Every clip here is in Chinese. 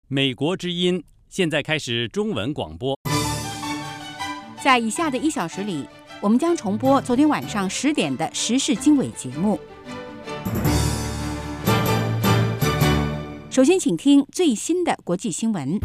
美国之音现在开始中文广播。 在以下的1小时里，我们将重播昨天晚上10点的时事经纬节目。首先，请听最新的国际新闻。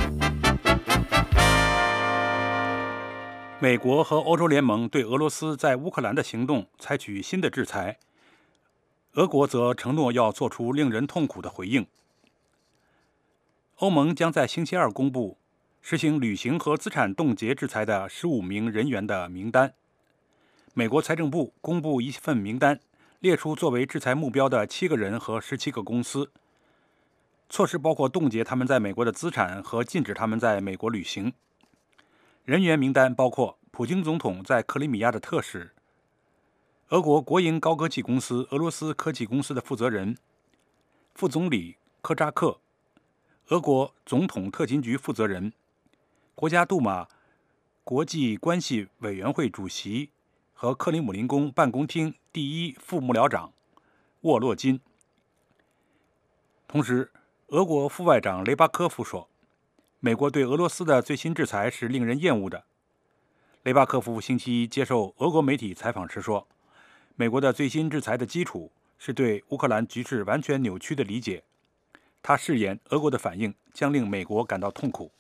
美国和欧洲联盟对俄罗斯在乌克兰的行动采取新的制裁，俄国则承诺要做出令人痛苦的回应。欧盟将在星期二公布实行旅行和资产冻结制裁的15名人员的名单。美国财政部公布一份名单，列出作为制裁目标的7个人和17个公司。措施包括冻结他们在美国的资产和禁止他们在美国旅行。人员名单包括普京总统在克里米亚的特使、俄国国营高科技公司俄罗斯科技公司的负责人、副总理科扎克、俄国总统特勤局负责人、国家杜马国际关系委员会主席和克里姆林宫办公厅第一副幕僚长沃洛金。同时，俄国副外长雷巴科夫说，美国对俄罗斯的最新制裁是令人厌恶的。雷巴科夫星期一接受俄国媒体采访时说，美国的最新制裁的基础是对乌克兰局势完全扭曲的理解。他誓言，俄国的反应将令美国感到痛苦。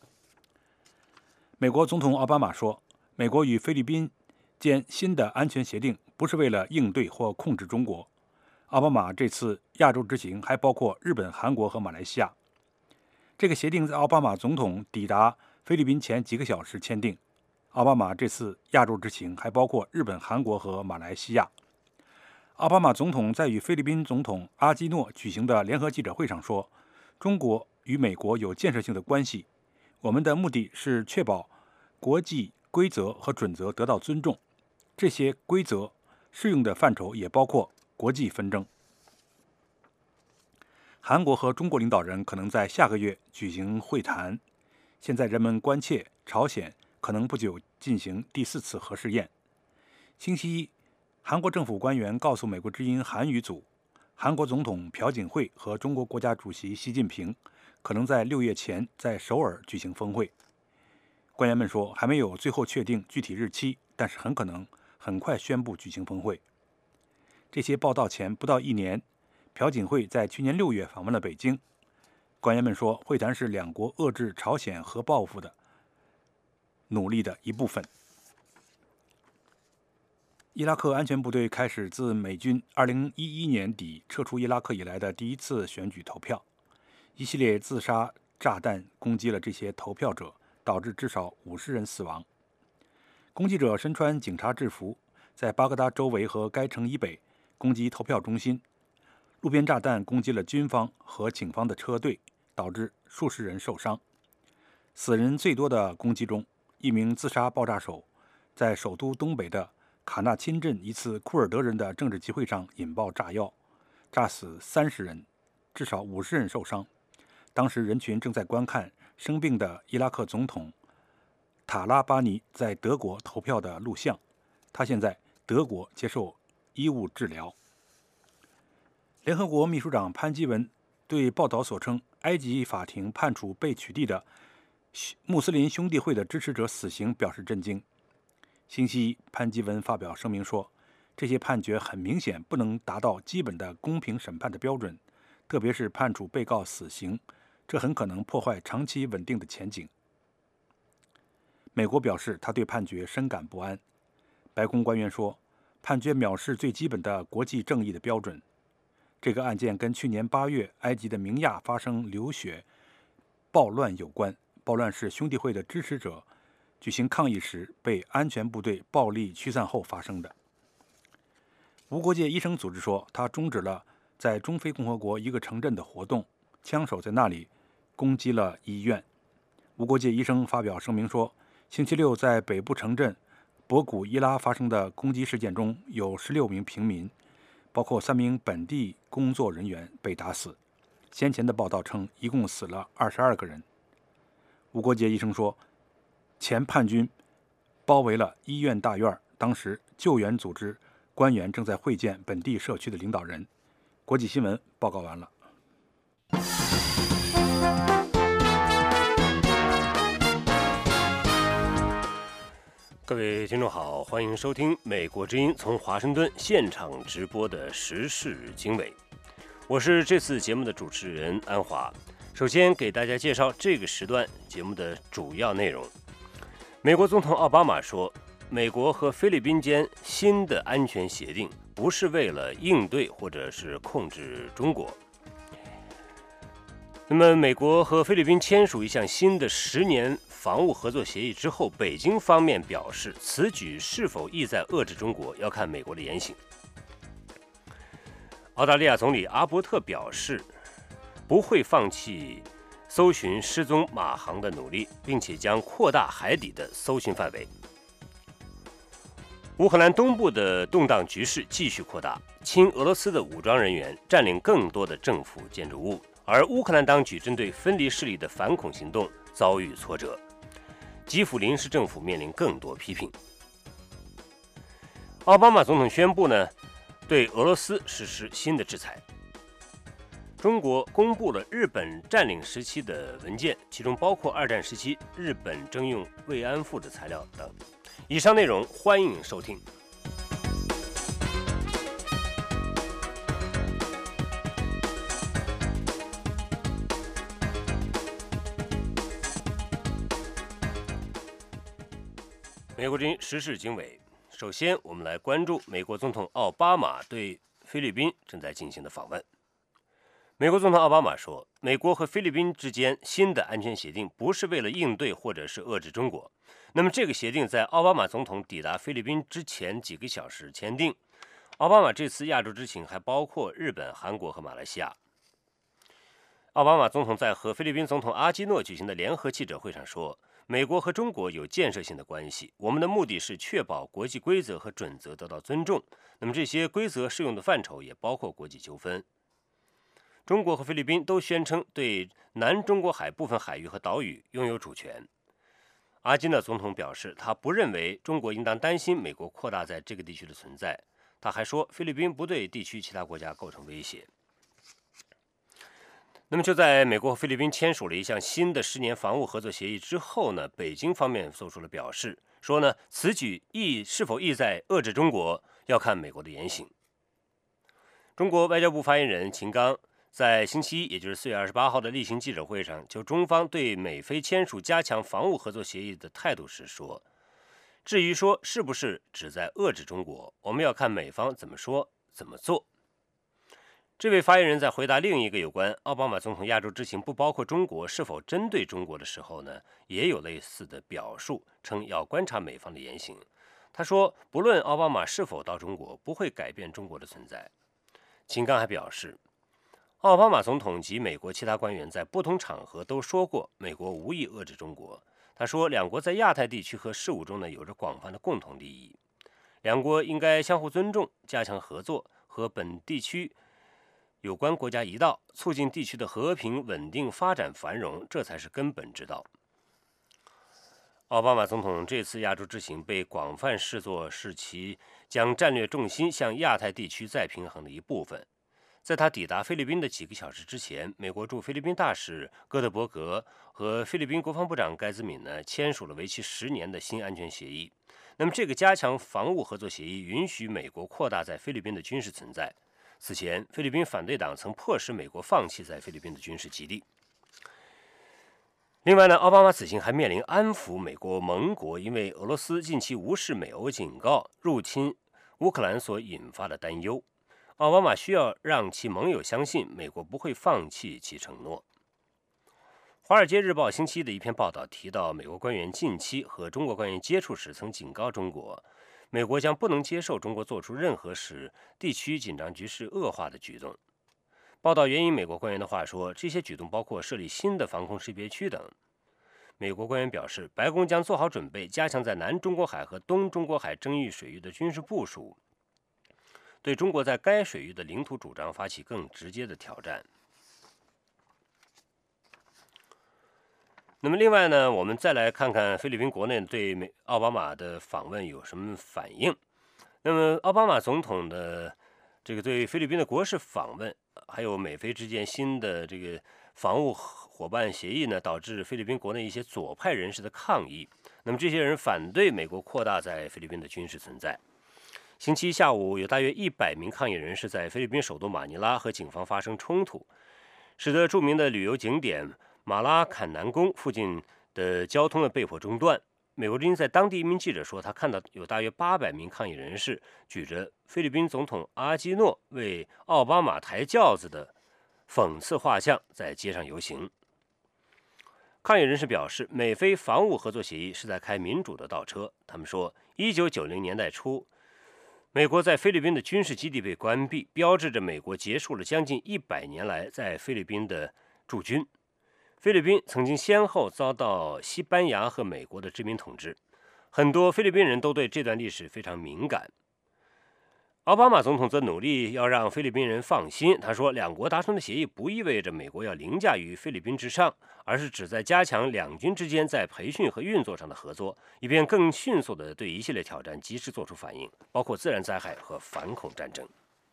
美国总统奥巴马说，美国与菲律宾间新的安全协定不是为了应对或控制中国。奥巴马这次亚洲之行还包括日本、韩国和马来西亚。这个协定在奥巴马总统抵达菲律宾前几个小时签订。奥巴马这次亚洲之行还包括日本、韩国和马来西亚。奥巴马总统在与菲律宾总统阿基诺举行的联合记者会上说，中国与美国有建设性的关系，我们的目的是确保国际规则和准则得到尊重，这些规则适用的范畴也包括国际纷争。韩国和中国领导人可能在下个月举行会谈。现在人们关切朝鲜可能不久进行第4次核试验。星期一，韩国政府官员告诉美国之音韩语组，韩国总统朴槿惠和中国国家主席习近平可能在6月前在首尔举行峰会。官员们说，还没有最后确定具体日期，但是很可能很快宣布举行峰会。这些报道前不到1年，朴槿惠在去年6月访问了北京。官员们说，会谈是两国遏制朝鲜核报复的努力的一部分。伊拉克安全部队开始自美军2011年底撤出伊拉克以来的第一次选举投票。一系列自杀炸弹攻击了这些投票者，导致至少50人死亡。攻击者身穿警察制服，在巴格达周围和该城以北攻击投票中心。路边炸弹攻击了军方和警方的车队，导致数十人受伤。死人最多的攻击中，一名自杀爆炸手在首都东北的卡纳钦镇一次库尔德人的政治集会上引爆炸药，炸死30人，至少50人受伤。当时人群正在观看生病的伊拉克总统塔拉巴尼在德国投票的录像，他现在德国接受医务治疗。联合国秘书长潘基文对报道所称埃及法庭判处被取缔的穆斯林兄弟会的支持者死刑表示震惊。星期一，潘基文发表声明说，这些判决很明显不能达到基本的公平审判的标准，特别是判处被告死刑，这很可能破坏长期稳定的前景。美国表示他对判决深感不安。白宫官员说，判决藐视最基本的国际正义的标准。这个案件跟去年8月埃及的明亚发生流血暴乱有关。暴乱是兄弟会的支持者举行抗议时被安全部队暴力驱散后发生的。无国界医生组织说，他终止了在中非共和国一个城镇的活动，枪手在那里攻击了医院。无国界医生发表声明说，星期六在北部城镇博古伊拉发生的攻击事件中有16名平民，包括3名本地工作人员被打死。先前的报道称，一共死了22个人。无国界医生说，前叛军包围了医院大院，当时救援组织官员正在会见本地社区的领导人。国际新闻报告完了。 各位听众好，欢迎收听美国之音从华盛顿现场直播的时事经纬，我是这次节目的主持人安华。首先给大家介绍这个时段节目的主要内容。美国总统奥巴马说，美国和菲律宾间新的安全协定不是为了应对或者是控制中国。那么，美国和菲律宾签署一项新的10年防务合作协议之后，北京方面表示，此举是否意在遏制中国，要看美国的言行。澳大利亚总理阿伯特表示，不会放弃搜寻失踪马航的努力，并且将扩大海底的搜寻范围。乌克兰东部的动荡局势继续扩大，亲俄罗斯的武装人员占领更多的政府建筑物。而乌克兰当局针对分离势力的反恐行动遭遇挫折，基辅临时政府面临更多批评。奥巴马总统宣布呢，对俄罗斯实施新的制裁。中国公布了日本占领时期的文件，其中包括2战时期日本征用慰安妇的材料等。以上内容欢迎收听。美国之音时事经纬，首先我们来关注美国总统奥巴马对菲律宾正在进行的访问。美国总统奥巴马说，美国和菲律宾之间新的安全协定不是为了应对或者是遏制中国。那么这个协定在奥巴马总统抵达菲律宾之前几个小时签订。奥巴马这次亚洲之行还包括日本、韩国和马来西亚。奥巴马总统在和菲律宾总统阿基诺举行的联合记者会上说，美国和中国有建设性的关系，我们的目的是确保国际规则和准则得到尊重。那么这些规则适用的范畴也包括国际纠纷。中国和菲律宾都宣称对南中国海部分海域和岛屿拥有主权。阿基诺总统表示，他不认为中国应当担心美国扩大在这个地区的存在。他还说，菲律宾不对地区其他国家构成威胁。那么就在美国和菲律宾签署了一项新的10年防务合作协议之后呢，北京方面做出了表示，说呢，此举是否意在遏制中国，要看美国的言行。中国外交部发言人秦刚在星期一，也就是4月28号的例行记者会上，就中方对美菲签署加强防务合作协议的态度时说，至于说是不是旨在遏制中国，我们要看美方怎么说怎么做。这位发言人在回答另一个有关奥巴马总统亚洲之行不包括中国是否针对中国的时候呢，也有类似的表述，称要观察美方的言行。他说，不论奥巴马是否到中国，不会改变中国的存在。秦刚还表示，奥巴马总统及美国其他官员在不同场合都说过，美国无意遏制中国。他说，两国在亚太地区和事务中呢，有着广泛的共同利益，两国应该相互尊重，加强合作，和本地区有关国家一道，促进地区的和平、稳定、发展、繁荣，这才是根本之道。奥巴马总统这次亚洲之行被广泛视作是其将战略重心向亚太地区再平衡的一部分。在他抵达菲律宾的几个小时之前，美国驻菲律宾大使戈德伯格和菲律宾国防部长盖兹敏呢签署了为期10年的新安全协议。那么这个加强防务合作协议允许美国扩大在菲律宾的军事存在。此前，菲律宾反对党曾迫使美国放弃在菲律宾的军事基地。另外呢，奥巴马此行还面临安抚美国盟国因为俄罗斯近期无视美欧警告入侵乌克兰所引发的担忧。奥巴马需要让其盟友相信美国不会放弃其承诺。《华尔街日报》星期一的一篇报道提到，美国官员近期和中国官员接触时曾警告中国，美国将不能接受中国做出任何使地区紧张局势恶化的举动。报道援引美国官员的话说，这些举动包括设立新的防空识别区等。美国官员表示，白宫将做好准备，加强在南中国海和东中国海争议水域的军事部署，对中国在该水域的领土主张发起更直接的挑战。那么另外呢，我们再来看看菲律宾国内对奥巴马的访问有什么反应。那么奥巴马总统的这个对菲律宾的国事访问，还有美菲之间新的这个防务伙伴协议呢，导致菲律宾国内一些左派人士的抗议。 那么这些人反对美国扩大在菲律宾的军事存在。星期一下午，有大约100名抗议人士在菲律宾首都马尼拉和警方发生冲突，使得著名的旅游景点马拉坎南宫附近的交通被迫中断。美国之音在当地一名记者说，他看到有大约800名抗议人士举着菲律宾总统阿基诺为奥巴马抬轿子的讽刺画像在街上游行。抗议人士表示，美菲防务合作协议是在开民主的倒车。他们说，1990年代初，美国在菲律宾的军事基地被关闭，标志着美国结束了将近100年来在菲律宾的驻军。菲律宾曾经先后遭到西班牙和美国的殖民统治，很多菲律宾人都对这段历史非常敏感。奥巴马总统则努力要让菲律宾人放心，他说，两国达成的协议不意味着美国要凌驾于菲律宾之上，而是旨在加强两军之间在培训和运作上的合作，以便更迅速地对一系列挑战及时做出反应，包括自然灾害和反恐战争。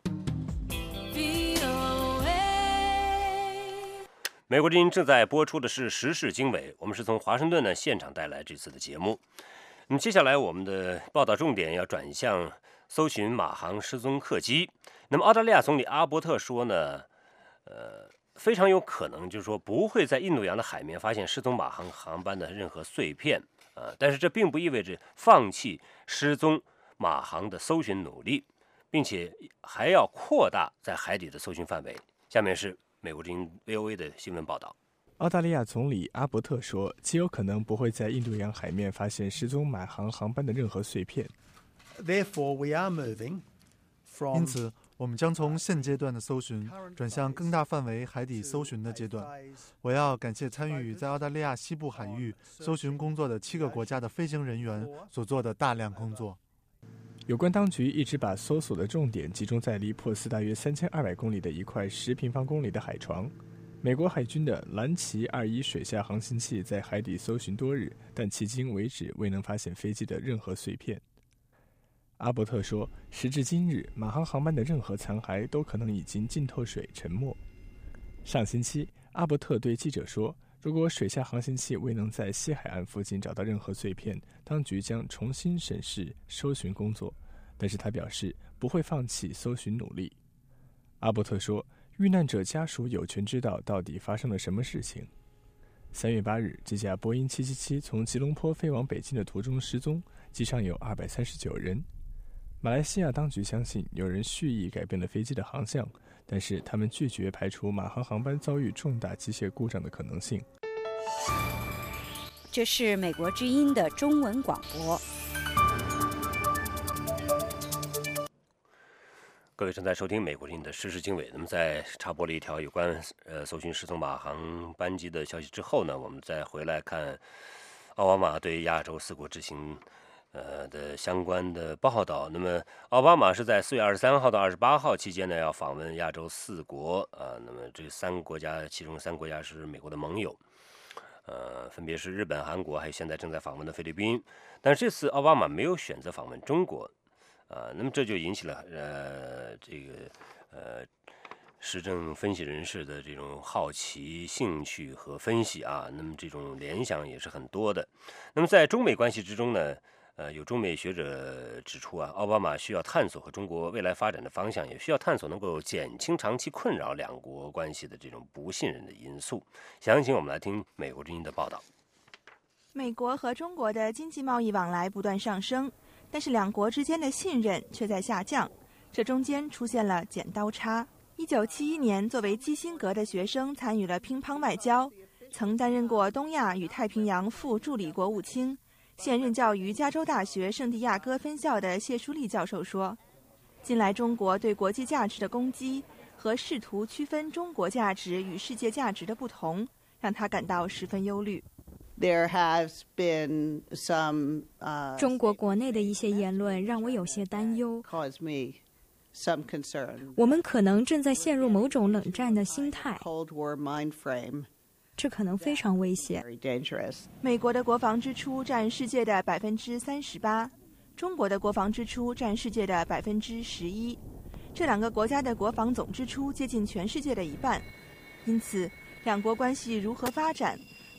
美国之音正在播出的是时事经纬，我们是从华盛顿现场带来这次的节目。那么接下来我们的报道重点要转向搜寻马航失踪客机。那么澳大利亚总理阿伯特说呢，非常有可能就是说不会在印度洋的海面发现失踪马航航班的任何碎片，但是这并不意味着放弃失踪马航的搜寻努力，并且还要扩大在海底的搜寻范围。下面是美国之音 VOA 的新闻报道。 澳大利亚总理阿伯特说，极有可能不会在印度洋海面发现失踪马航航班的任何碎片。 因此，我们将从现阶段的搜寻转向更大范围海底搜寻的阶段。我要感谢参与在澳大利亚西部海域搜寻工作的7个国家的飞行人员所做的大量工作。 有关当局一直把搜索的重点集中在离珀斯大约3200公里的一块10平方公里的海床。美国海军的蓝旗21水下航行器在海底搜寻多日，但迄今为止未能发现飞机的任何碎片。阿伯特说，时至今日，马航航班的任何残骸都可能已经浸透水沉没。上星期，阿伯特对记者说，如果水下航行器未能在西海岸附近找到任何碎片，当局将重新审视搜寻工作，但是他表示不会放弃搜寻努力。阿伯特说，遇难者家属有权知道到底发生了什么事情。3月8日，这架波音777从吉隆坡飞往北京的途中失踪，机上有239人。马来西亚当局相信有人蓄意改变了飞机的航向，但是他们拒绝排除马航航班遭遇重大机械故障的可能性。 这是美国之音的中文广播。 各位正在收听美国之音的时事经纬。那么在插播了一条有关搜寻失踪马航班机的消息之后呢，我们再回来看奥巴马对亚洲4国之行的相关的报道。那么奥巴马是在4月23号到28号期间呢，要访问亚洲4国那么这3个国家，其中3个国家是美国的盟友，分别是日本、韩国，还有现在正在访问的菲律宾。但是这次奥巴马没有选择访问中国，那么这就引起了时政分析人士的这种好奇、兴趣和分析啊。那么这种联想也是很多的。那么在中美关系之中呢，有中美学者指出奥巴马需要探索和中国未来发展的方向，也需要探索能够减轻长期困扰两国关系的这种不信任的因素。详情我们来听美国之音的报道。 美国和中国的经济贸易往来不断上升，但是两国之间的信任却在下降，这中间出现了剪刀差。1971年，作为基辛格的学生参与了乒乓外交，曾担任过东亚与太平洋副助理国务卿。现任教于加州大学圣地亚哥分校的谢淑丽教授说，近来中国对国际价值的攻击和试图区分中国价值与世界价值的不同，让他感到十分忧虑。 There has been some, 中国国内的一些言论让我有些担忧。 cause me some concern. 我们可能正在陷入某种冷战的心态， Cold War mind frame, 这可能非常危险。 very dangerous. 美国的国防支出占世界的38%，中国的国防支出占世界的11%，这两个国家的国防总支出接近全世界的一半。因此，两国关系如何发展，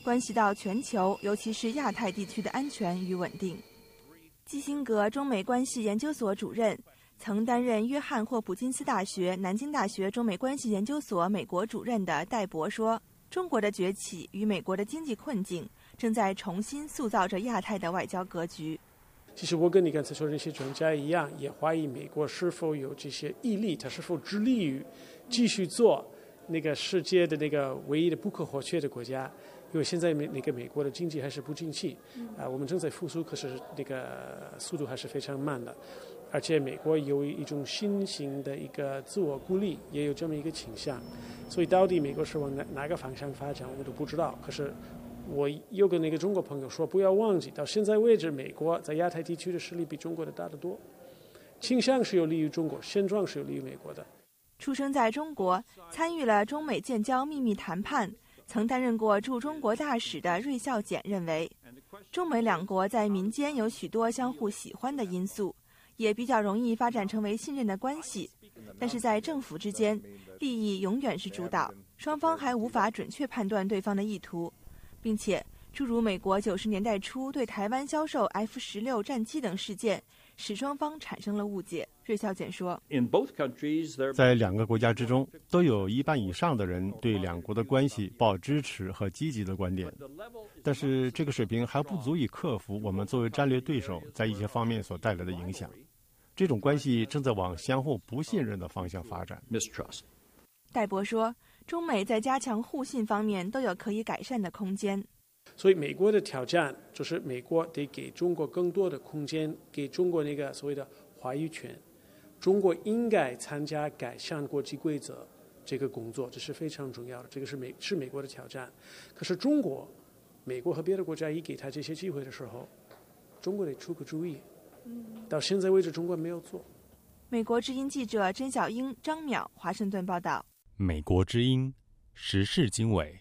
关系到全球，尤其是亚太地区的安全与稳定。基辛格中美关系研究所主任，曾担任约翰霍普金斯大学、南京大学中美关系研究所美国主任的戴博说，中国的崛起与美国的经济困境正在重新塑造着亚太的外交格局。 其实我跟你刚才说的那些专家一样，也怀疑美国是否有这些毅力，它是否致力于继续做那个世界的那个唯一的不可或缺的国家。因为现在那个美国的经济还是不景气，我们正在复苏，可是那个速度还是非常慢的。而且美国有一种新型的一个自我孤立，也有这么一个倾向。所以到底美国是往哪个方向发展，我都不知道。可是我又跟那个中国朋友说，不要忘记，到现在为止，美国在亚太地区的实力比中国的大得多，倾向是有利于中国，现状是有利于美国的。 出生在中国，参与了中美建交秘密谈判，曾担任过驻中国大使的芮孝俭认为，中美两国在民间有许多相互喜欢的因素，也比较容易发展成为信任的关系。但是在政府之间，利益永远是主导，双方还无法准确判断对方的意图，并且诸如美国90年代初对台湾销售 F-16战机等事件，使双方产生了误解。芮孝俭说， 在两个国家之中，都有一半以上的人对两国的关系抱支持和积极的观点，但是这个水平还不足以克服我们作为战略对手在一些方面所带来的影响。这种关系正在往相互不信任的方向发展。 戴博说，中美在加强互信方面都有可以改善的空间。 所以美国的挑战就是美国得给中国更多的空间，给中国那个所谓的话语权。中国应该参加改善国际规则这个工作，这是非常重要的，这个是美国的挑战。可是美国和别的国家一给他这些机会的时候，中国得出个主意。到现在为止，中国没有做。 美国之音记者甄小英、张淼，华盛顿报道。 美国之音时事经纬。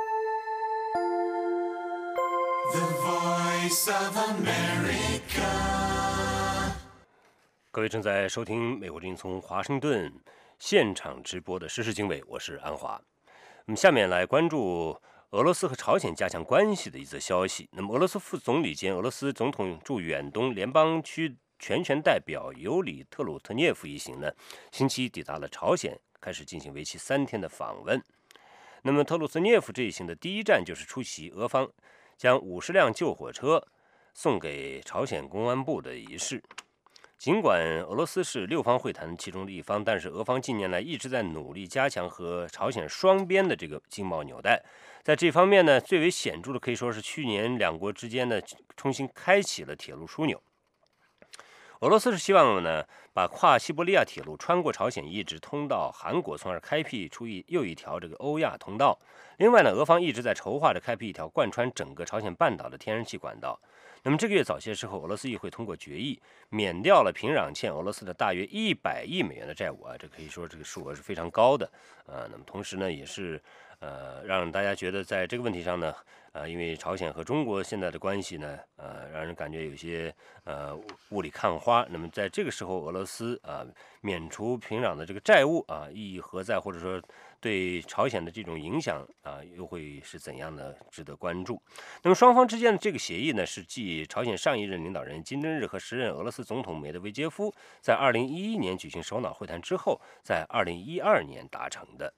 各位正在收听美国之音从华盛顿现场直播的时事经纬，我是安华。那么下面来关注俄罗斯和朝鲜加强关系的一则消息。那么俄罗斯副总理兼俄罗斯总统驻远东联邦区全权代表尤里特鲁特涅夫一行呢，星期抵达了朝鲜，开始进行为期3天的访问。那么特鲁特涅夫这一行的第一站就是出席俄方将50辆救火车送给朝鲜公安部的仪式。尽管俄罗斯是6方会谈其中的一方，但是俄方近年来一直在努力加强和朝鲜双边的这个经贸纽带。在这方面呢，最为显著的可以说是去年两国之间呢重新开启了铁路枢纽。俄罗斯是希望呢把跨西伯利亚铁路穿过朝鲜一直通到韩国，从而开辟出又一条这个欧亚通道。另外呢，俄方一直在筹划着开辟一条贯穿整个朝鲜半岛的天然气管道。那么这个月早些时候，俄罗斯议会通过决议，免掉了平壤欠俄罗斯的大约100亿美元的债务啊，这可以说这个数额是非常高的那么同时呢，也是让大家觉得在这个问题上呢，因为朝鲜和中国现在的关系呢，让人感觉有些雾里看花。那么在这个时候，俄罗斯免除平壤的这个债务意义何在，或者说对朝鲜的这种影响又会是怎样的，值得关注。那么双方之间的这个协议呢，是继朝鲜上一任领导人金正日和时任俄罗斯总统梅德韦杰夫在2011年举行首脑会谈之后，在2012年达成的。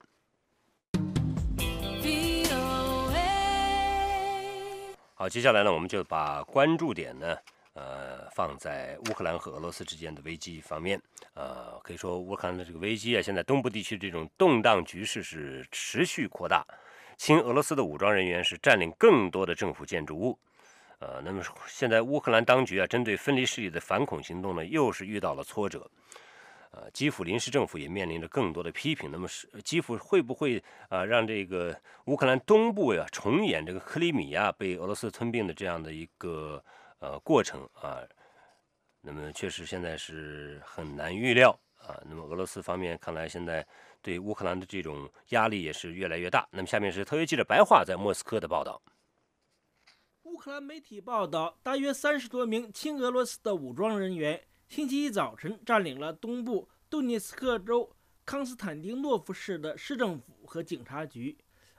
好，接下来呢，我们就把关注点呢，放在乌克兰和俄罗斯之间的危机方面。可以说乌克兰的这个危机现在东部地区这种动荡局势是持续扩大，亲俄罗斯的武装人员是占领更多的政府建筑物。那么现在乌克兰当局针对分离势力的反恐行动呢，又是遇到了挫折。基辅临时政府也面临着更多的批评。那么基辅会不会让这个乌克兰东部重演这个克里米亚被俄罗斯吞并的这样的一个过程那么确实现在是很难预料那么俄罗斯方面看来现在对乌克兰的这种压力也是越来越大。那么下面是特约记者白桦在莫斯科的报道。 乌克兰媒体报道，大约30多名亲俄罗斯的武装人员星期一早晨占领了东部顿涅茨克州康斯坦丁诺夫市的市政府和警察局。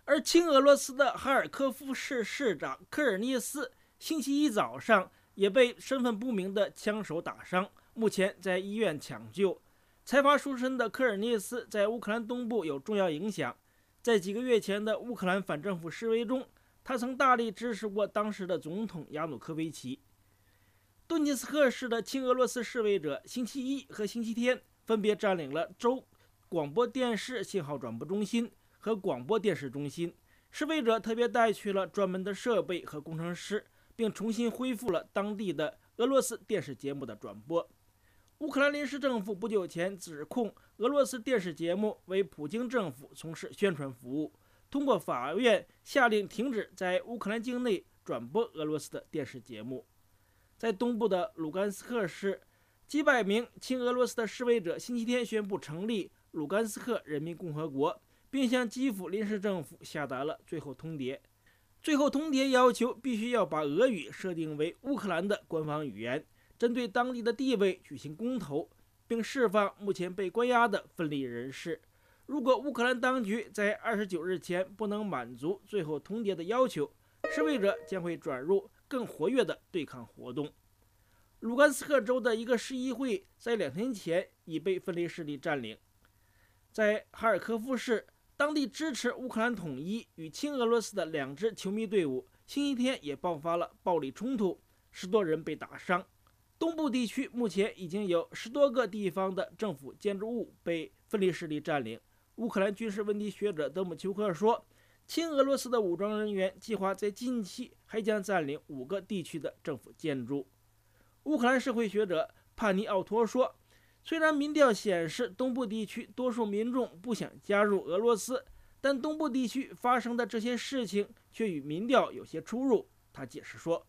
而亲俄罗斯的哈尔科夫市市长科尔涅斯星期一早上也被身份不明的枪手打伤，目前在医院抢救。财阀出身的科尔涅斯在乌克兰东部有重要影响，在几个月前的乌克兰反政府示威中，他曾大力支持过当时的总统亚努科维奇。顿涅茨克市的亲俄罗斯示威者星期一和星期天分别占领了州广播电视信号转播中心和广播电视中心。示威者特别带去了专门的设备和工程师，并重新恢复了当地的俄罗斯电视节目的转播。乌克兰临时政府不久前指控俄罗斯电视节目为普京政府从事宣传服务，通过法院下令停止在乌克兰境内转播俄罗斯的电视节目。在东部的卢甘斯克市，几百名亲俄罗斯的示威者星期天宣布成立卢甘斯克人民共和国，并向基辅临时政府下达了最后通牒。最后通牒要求必须要把俄语设定为乌克兰的官方语言，针对当地的地位举行公投，并释放目前被关押的分离人士。如果乌克兰当局在29日前不能满足最后通牒的要求，示威者将会转入更活跃的对抗活动。卢甘斯克州的一个市议会在2天前已被分离势力占领。在哈尔科夫市，当地支持乌克兰统一与亲俄罗斯的2支球迷队伍星期天也爆发了暴力冲突，10多人被打伤。东部地区目前已经有10多个地方的政府建筑物被分离势力占领。乌克兰军事问题学者德姆丘克说，亲俄罗斯的武装人员计划在近期还将占领5个地区的政府建筑。乌克兰社会学者帕尼奥托说，虽然民调显示东部地区多数民众不想加入俄罗斯，但东部地区发生的这些事情却与民调有些出入。他解释说，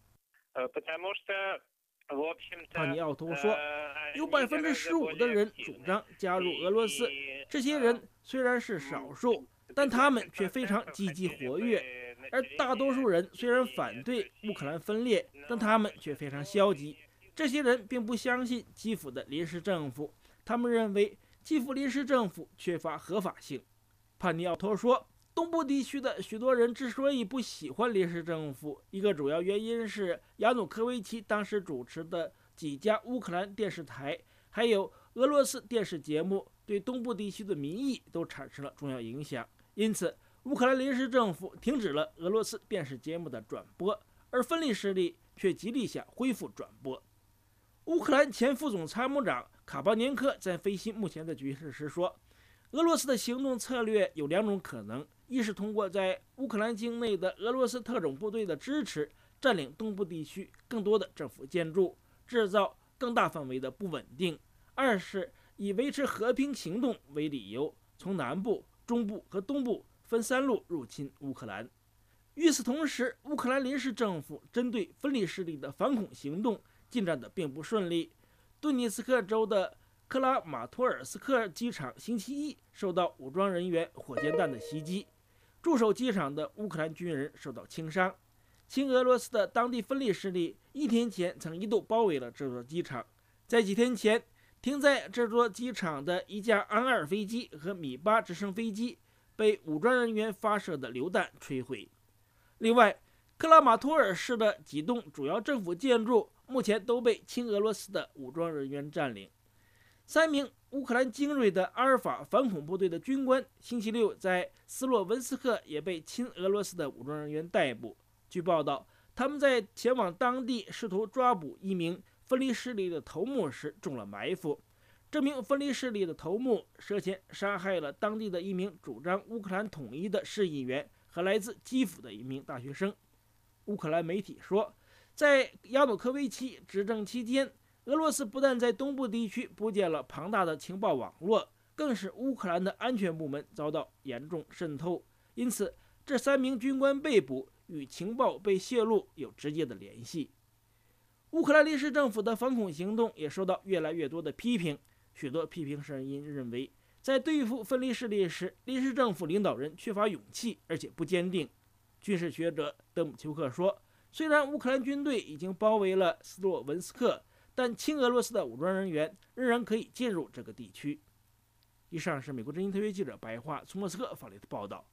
帕尼奥托说，有15%的人主张加入俄罗斯，这些人虽然是少数，但他们却非常积极活跃，而大多数人虽然反对乌克兰分裂，但他们却非常消极。这些人并不相信基辅的临时政府，他们认为基辅临时政府缺乏合法性。帕尼奥托说，东部地区的许多人之所以不喜欢临时政府，一个主要原因是亚努科维奇当时主持的几家乌克兰电视台，还有俄罗斯电视节目对东部地区的民意都产生了重要影响。因此，乌克兰临时政府停止了俄罗斯电视节目的转播，而分离势力却极力想恢复转播。乌克兰前副总参谋长卡巴年科在分析目前的局势时说，俄罗斯的行动策略有2种可能，一是通过在乌克兰境内的俄罗斯特种部队的支持，占领东部地区更多的政府建筑，制造更大范围的不稳定；二是以维持和平行动为理由，从南部、中部和东部分3路入侵乌克兰。与此同时，乌克兰临时政府针对分离势力的反恐行动进展得并不顺利。顿涅茨克州的克拉马托尔斯克机场星期一受到武装人员火箭弹的袭击，驻守机场的乌克兰军人受到轻伤。亲俄罗斯的当地分离势力1天前曾一度包围了这座机场。在几天前，停在这座机场的一架安2飞机和米8直升飞机被武装人员发射的榴弹摧毁。另外，克拉马托尔市的几栋主要政府建筑目前都被亲俄罗斯的武装人员占领。3名乌克兰精锐的阿尔法反恐部队的军官星期六在斯洛文斯克也被亲俄罗斯的武装人员逮捕。据报道，他们在前往当地试图抓捕一名分离势力的头目时中了埋伏。这名分离势力的头目涉嫌杀害了当地的一名主张乌克兰统一的市议员和来自基辅的一名大学生。乌克兰媒体说，在亚努科维奇执政期间，俄罗斯不但在东部地区布建了庞大的情报网络，更使乌克兰的安全部门遭到严重渗透。因此，这3名军官被捕与情报被泄露有直接的联系。乌克兰临时政府的反恐行动也受到越来越多的批评。许多批评声音认为，在对付分离势力时，临时政府领导人缺乏勇气，而且不坚定。军事学者德姆丘克说，虽然乌克兰军队已经包围了斯洛文斯克，但亲俄罗斯的武装人员仍然可以进入这个地区。以上是美国之音特约记者白桦从莫斯科发来的报道。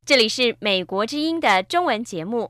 这里是美国之音的中文节目。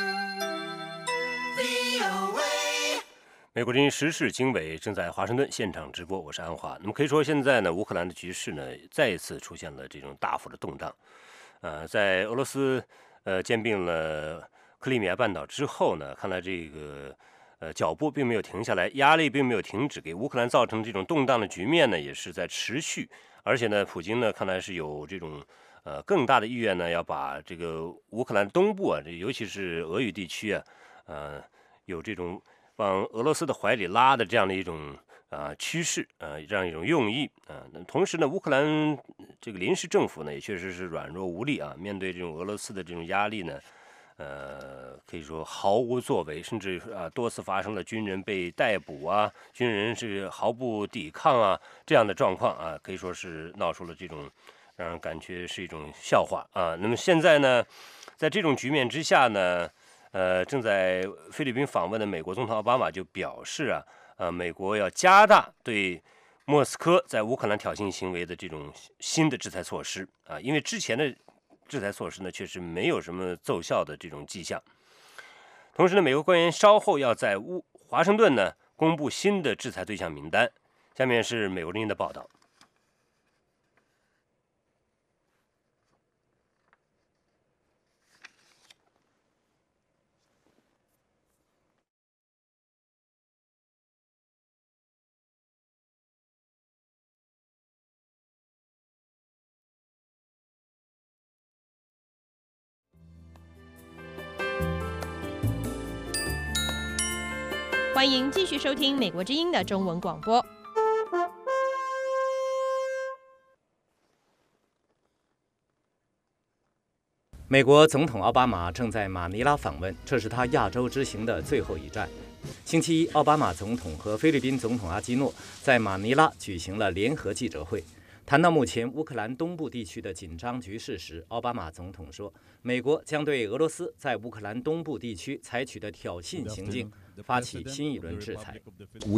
美国之音时事经纬正在华盛顿现场直播，我是安华。那么可以说，现在呢，乌克兰的局势呢，再一次出现了这种大幅的动荡。在俄罗斯兼并了克里米亚半岛之后呢，看来这个脚步并没有停下来，压力并没有停止，给乌克兰造成这种动荡的局面呢，也是在持续。而且呢，普京呢，看来是有这种更大的意愿呢，要把这个乌克兰东部啊，尤其是俄语地区啊，有这种往俄罗斯的怀里拉的这样的一种趋势这样一种用意那同时呢，乌克兰这个临时政府呢，也确实是软弱无力啊，面对这种俄罗斯的这种压力呢，可以说毫无作为，甚至多次发生了军人被逮捕啊，军人是毫不抵抗啊这样的状况啊，可以说是闹出了这种让人感觉是一种笑话啊。那么现在呢，在这种局面之下呢，正在菲律宾访问的美国总统奥巴马就表示美国要加大对莫斯科在乌克兰挑衅行为的这种新的制裁措施因为之前的制裁措施呢，确实没有什么奏效的这种迹象。同时呢，美国官员稍后要在华盛顿呢公布新的制裁对象名单。下面是美国之音的报道。 欢迎继续收听美国之音的中文广播。 美国总统奥巴马正在马尼拉访问，这是他亚洲之行的最后一站。星期一，奥巴马总统和菲律宾总统阿基诺在马尼拉举行了联合记者会。谈到目前乌克兰东部地区的紧张局势时，奥巴马总统说，美国将对俄罗斯在乌克兰东部地区采取的挑衅行径发起新一轮制裁。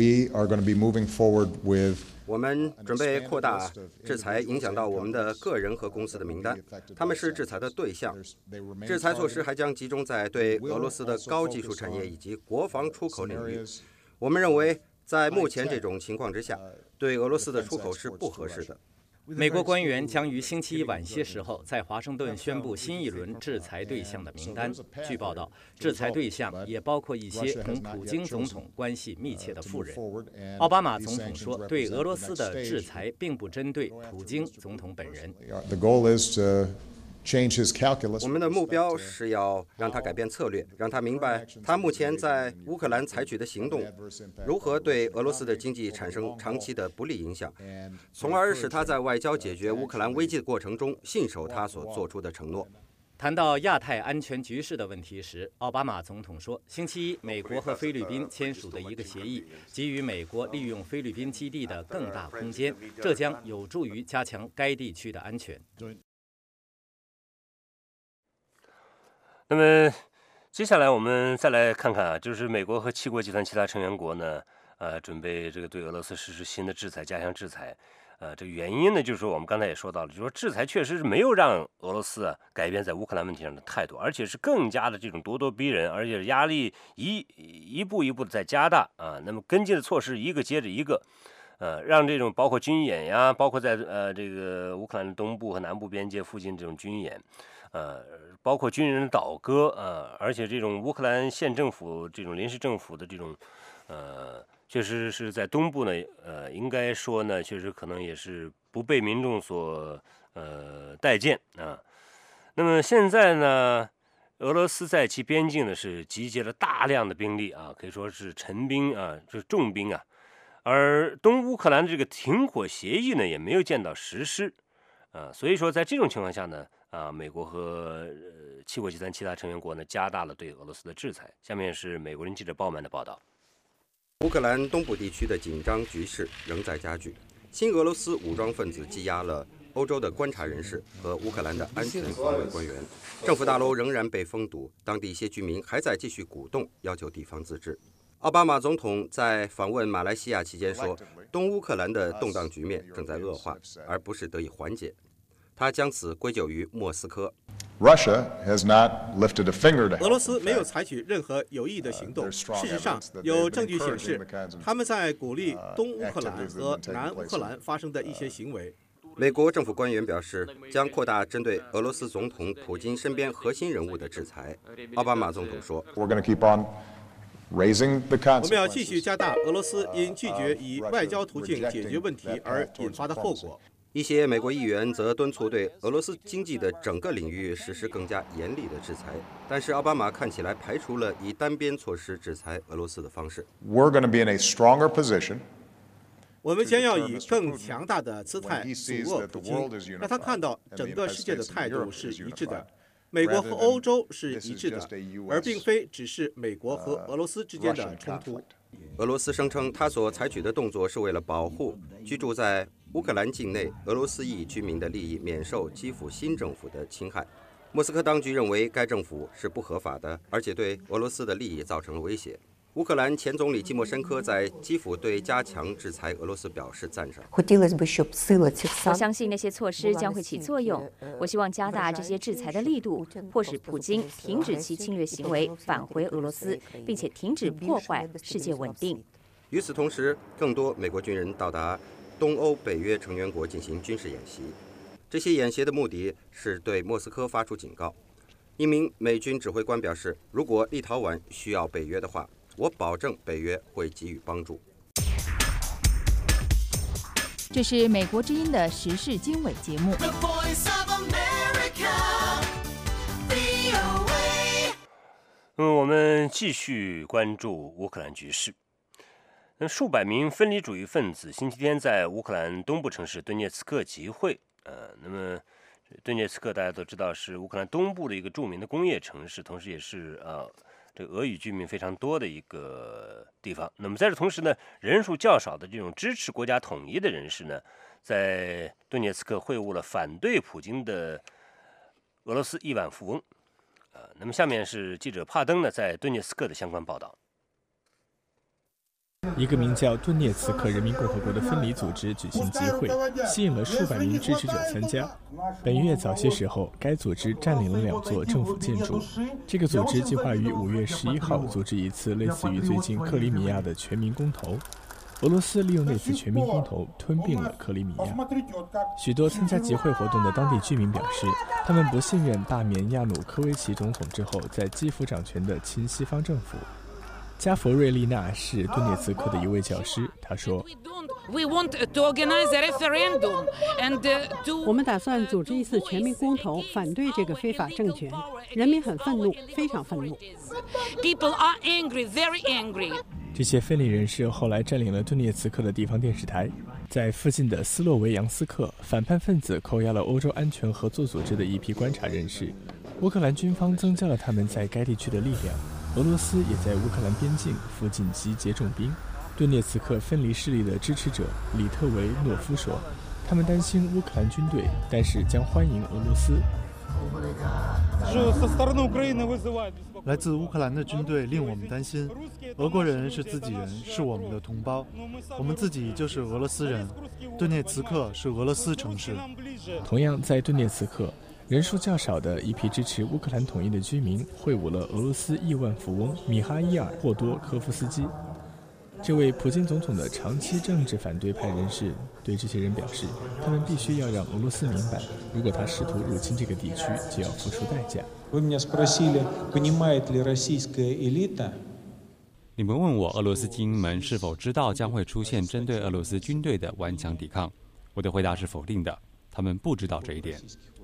我们准备扩大制裁影响到我们的个人和公司的名单，他们是制裁的对象。制裁措施还将集中在对俄罗斯的高技术产业以及国防出口领域。我们认为，在目前这种情况之下，对俄罗斯的出口是不合适的。 美国官员将于星期一晚些时候在华盛顿宣布新一轮制裁对象的名单。据报道，制裁对象也包括一些同普京总统关系密切的富人。奥巴马总统说，对俄罗斯的制裁并不针对普京总统本人。 我们的目标是要让他改变策略，让他明白他目前在乌克兰采取的行动如何对俄罗斯的经济产生长期的不利影响，从而使他在外交解决乌克兰危机的过程中信守他所做出的承诺。 谈到亚太安全局势的问题时，奥巴马总统说，星期一美国和菲律宾签署的一个协议给予美国利用菲律宾基地的更大空间，这将有助于加强该地区的安全。 那么接下来我们再来看看就是美国和七国集团其他成员国呢，准备这个对俄罗斯实施新的制裁，加强制裁。这个原因呢，就是说我们刚才也说到了，就是说制裁确实是没有让俄罗斯改变在乌克兰问题上的态度，而且是更加的这种咄咄逼人，而且压力一步一步的在加大那么跟进的措施一个接着一个。让这种包括军演呀，包括在这个乌克兰的东部和南部边界附近这种军演，包括军人的倒戈而且这种乌克兰县政府这种临时政府的这种确实是在东部呢，应该说呢，确实可能也是不被民众所待见那么现在呢，俄罗斯在其边境呢是集结了大量的兵力可以说是陈兵就是重兵而东乌克兰的这个停火协议呢，也没有见到实施，所以说在这种情况下呢，美国和七国集团其他成员国呢，加大了对俄罗斯的制裁。下面是美国人记者鲍曼的报道。 乌克兰东部地区的紧张局势仍在加剧，亲俄罗斯武装分子羁押了欧洲的观察人士和乌克兰的安全防卫官员，政府大楼仍然被封堵，当地一些居民还在继续鼓动，要求地方自治。奥巴马总统在访问马来西亚期间说，东乌克兰的动荡局面正在恶化，而不是得以缓解。他将此归咎于莫斯科。 俄罗斯没有采取任何有益的行动。事实上，有证据显示，他们在鼓励东乌克兰和南乌克兰发生的一些行为。 美国政府官员表示，将扩大针对俄罗斯总统普京身边核心人物的制裁。奥巴马总统说：“ 我们要继续加大俄罗斯因拒绝以外交途径解决问题而引发的后果。” 一些美国议员则敦促对俄罗斯经济的整个领域实施更加严厉的制裁，但是奥巴马看起来排除了以单边措施制裁俄罗斯的方式。 我们将要以更强大的姿态阻遏普京，让他看到整个世界的态度是一致的，美国和欧洲是一致的，而并非只是美国和俄罗斯之间的冲突。 俄罗斯声称，他所采取的动作是为了保护居住在乌克兰境内俄罗斯裔居民的利益免受基辅新政府的侵害。莫斯科当局认为该政府是不合法的，而且对俄罗斯的利益造成了威胁。乌克兰前总理季莫申科在基辅对加强制裁俄罗斯表示赞赏。 我相信那些措施将会起作用。我希望加大这些制裁的力度，迫使普京停止其侵略行为，返回俄罗斯，并且停止破坏世界稳定。 与此同时，更多美国军人到达东欧北约成员国进行军事演习。这些演习的目的是对莫斯科发出警告。一名美军指挥官表示，如果立陶宛需要北约的话，我保证北约会给予帮助。 这是美国之音的时事经纬节目。 我们继续关注乌克兰局势。数百名分离主义分子星期天在乌克兰东部城市顿涅茨克集会。那么顿涅茨克大家都知道是乌克兰东部的一个著名的工业城市，同时也是这个俄语居民非常多的一个地方。那么在这同时呢，人数较少的这种支持国家统一的人士呢，在顿涅茨克会晤了反对普京的俄罗斯亿万富翁。那么下面是记者帕登呢在顿涅茨克的相关报道。 一个名叫顿涅茨克人民共和国的分离组织举行集会，吸引了数百名支持者参加。本月早些时候，该组织占领了2座政府建筑。这个组织计划于5月11号组织一次类似于最近克里米亚的全民公投。俄罗斯利用那次全民公投吞并了克里米亚。许多参加集会活动的当地居民表示，他们不信任罢免亚努科维奇总统之后在基辅掌权的亲西方政府。加弗瑞丽娜是顿涅茨克的一位教师，她说：“ 我们打算组织一次全民公投，反对这个非法政权。人民很愤怒，非常愤怒。” People are angry, very angry. 这些分离人士后来占领了顿涅茨克的地方电视台。在附近的斯洛维扬斯克，反叛分子扣押了欧洲安全合作组织的一批观察人士。乌克兰军方增加了他们在该地区的力量。俄罗斯也在乌克兰边境附近集结重兵。顿涅茨克分离势力的支持者里特维诺夫说，他们担心乌克兰军队，但是将欢迎俄罗斯。 来自乌克兰的军队令我们担心，俄国人是自己人，是我们的同胞，我们自己就是俄罗斯人。顿涅茨克是俄罗斯城市。 同样在顿涅茨克，人数较少的一批支持乌克兰统一的居民会晤了俄罗斯亿万富翁米哈伊尔·霍多科夫斯基。这位普京总统的长期政治反对派人士对这些人表示，他们必须要让俄罗斯明白，如果他试图入侵这个地区，就要付出代价。 你们问我俄罗斯精英们是否知道将会出现针对俄罗斯军队的顽强抵抗，我的回答是否定的，他们不知道这一点。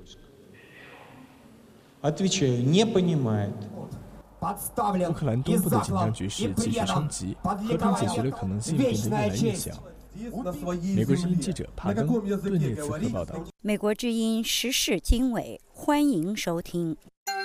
乌克兰东部的紧张局势继续升级，和平解决的可能性变得越来越小。美国之音记者帕登顿涅茨克报道。 美国之音时事经纬，欢迎收听。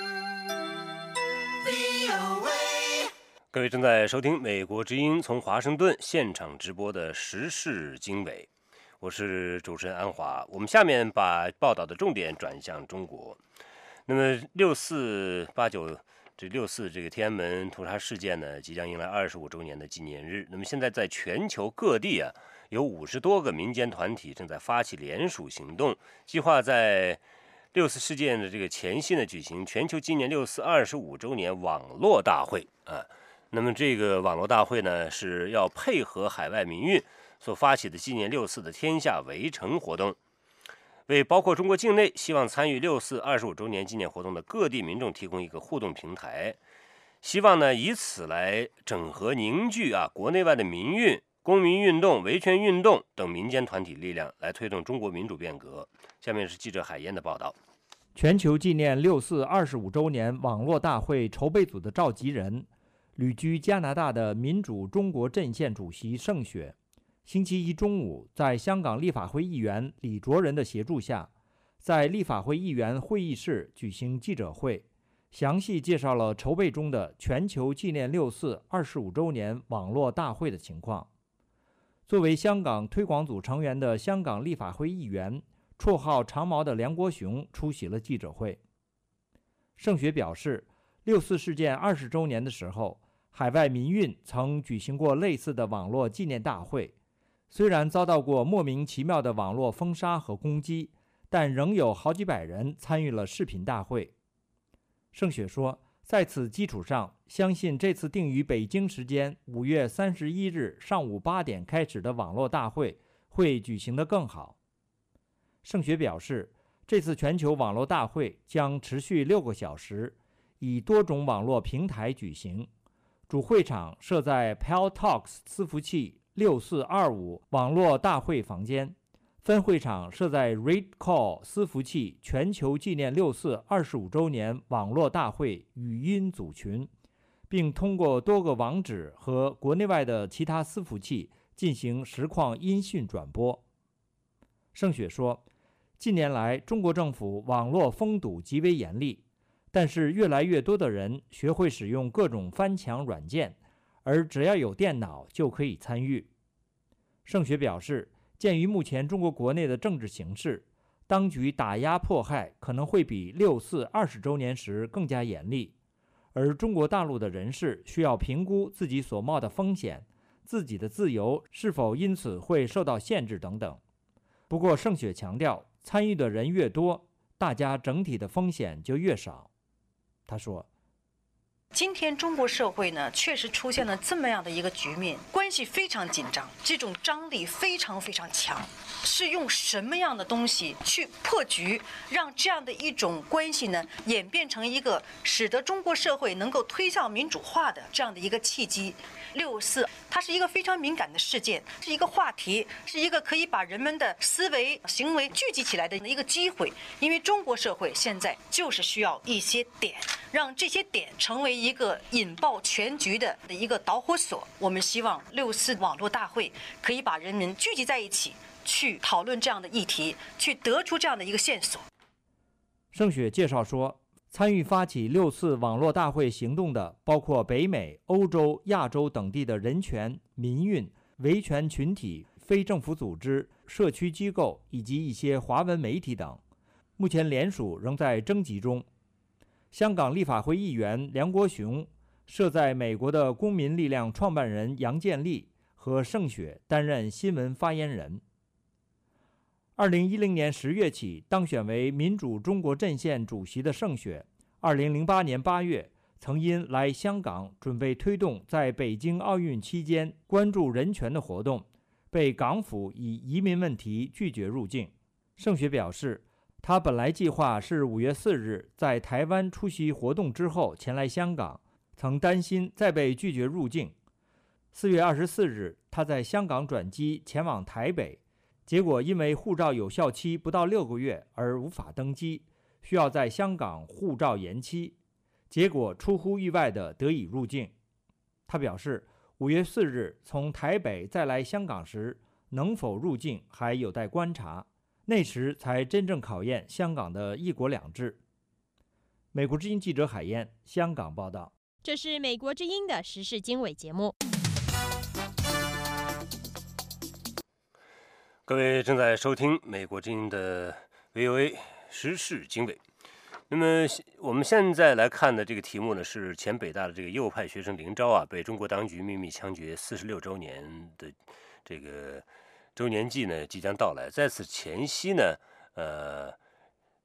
各位正在收听美国之音从华盛顿现场直播的时事经纬，我是主持人安华。我们下面把报道的重点转向中国。那么6489这6·4这个天安门屠杀事件呢，即将迎来25周年的纪念日。那么现在在全球各地有50多个民间团体正在发起联署行动，计划在 6四事件的这个前夕呢，举行全球纪念6四25周年网络大会啊。那么这个网络大会呢，是要配合海外民运所发起的纪念6四的天下围城活动，为包括中国境内希望参与6四25周年纪念活动的各地民众提供一个互动平台，希望呢以此来整合凝聚国内外的民运、公民运动、维权运动等民间团体力量，来推动中国民主变革。下面是记者海燕的报道。 全球纪念6四25周年网络大会筹备组的召集人、旅居加拿大的民主中国阵线主席盛雪，星期一中午在香港立法会议员李卓人的协助下，在立法会议员会议室举行记者会，详细介绍了筹备中的全球纪念6四25周年网络大会的情况。作为香港推广组成员的香港立法会议员，绰号长毛的梁国雄出席了记者会。盛雪表示，6四事件20周年的时候，海外民运曾举行过类似的网络纪念大会，虽然遭到过莫名其妙的网络封杀和攻击，但仍有好几百人参与了视频大会。盛雪说，在此基础上，相信这次定于北京时间5月31日上午8点开始的网络大会会举行得更好。盛雪表示，这次全球网络大会将持续6个小时，以多种网络平台举行。主会场设在 Paltalks 伺服器6425网络大会房间，分会场设在 ReadCall 伺服器全球纪念6四25周年网络大会语音组群，并通过多个网址和国内外的其他伺服器进行实况音讯转播。盛雪说，近年来中国政府网络封堵极为严厉，但是越来越多的人学会使用各种翻墙软件，而只要有电脑就可以参与。盛雪表示，鉴于目前中国国内的政治形势，当局打压迫害可能会比6四20周年时更加严厉，而中国大陆的人士需要评估自己所冒的风险，自己的自由是否因此会受到限制等等。不过盛雪强调，参与的人越多，大家整体的风险就越少。他说， 今天中国社会呢，确实出现了这么样的一个局面，关系非常紧张，这种张力非常非常强，是用什么样的东西去破局，让这样的一种关系呢演变成一个使得中国社会能够推向民主化的这样的一个契机。6四它是一个非常敏感的事件，是一个话题，是一个可以把人们的思维行为聚集起来的一个机会，因为中国社会现在就是需要一些点，让这些点成为一个引爆全局的一个导火索。我们希望6四网络大会可以把人民聚集在一起，去讨论这样的议题，去得出这样的一个线索。 盛雪介绍说，参与发起6四网络大会行动的包括北美、欧洲、亚洲等地的人权、民运、维权群体、非政府组织、社区机构以及一些华文媒体等。目前联署仍在征集中。香港立法会议员梁国雄、设在美国的公民力量创办人杨建立和盛雪担任新闻发言人。2010年10月起当选为民主中国阵线主席的盛雪，2008年8月曾因来香港准备推动在北京奥运期间关注人权的活动，被港府以移民问题拒绝入境。盛雪表示，他本来计划是5月4日在台湾出席活动之后前来香港，曾担心再被拒绝入境。4月24日，他在香港转机前往台北，结果因为护照有效期不到6个月而无法登机，需要在香港护照延期，结果出乎意外地得以入境。他表示，5月4日从台北再来香港时能否入境还有待观察，那时才真正考验香港的一国两制。美国之音记者海燕，香港报道。 这是美国之音的时事经纬节目。 各位正在收听美国之音的 VOA 时事经纬。那么我们现在来看的这个题目呢，是前北大的这个右派学生林昭被中国当局秘密枪决46周年的这个周年祭呢即将到来。在此前夕呢，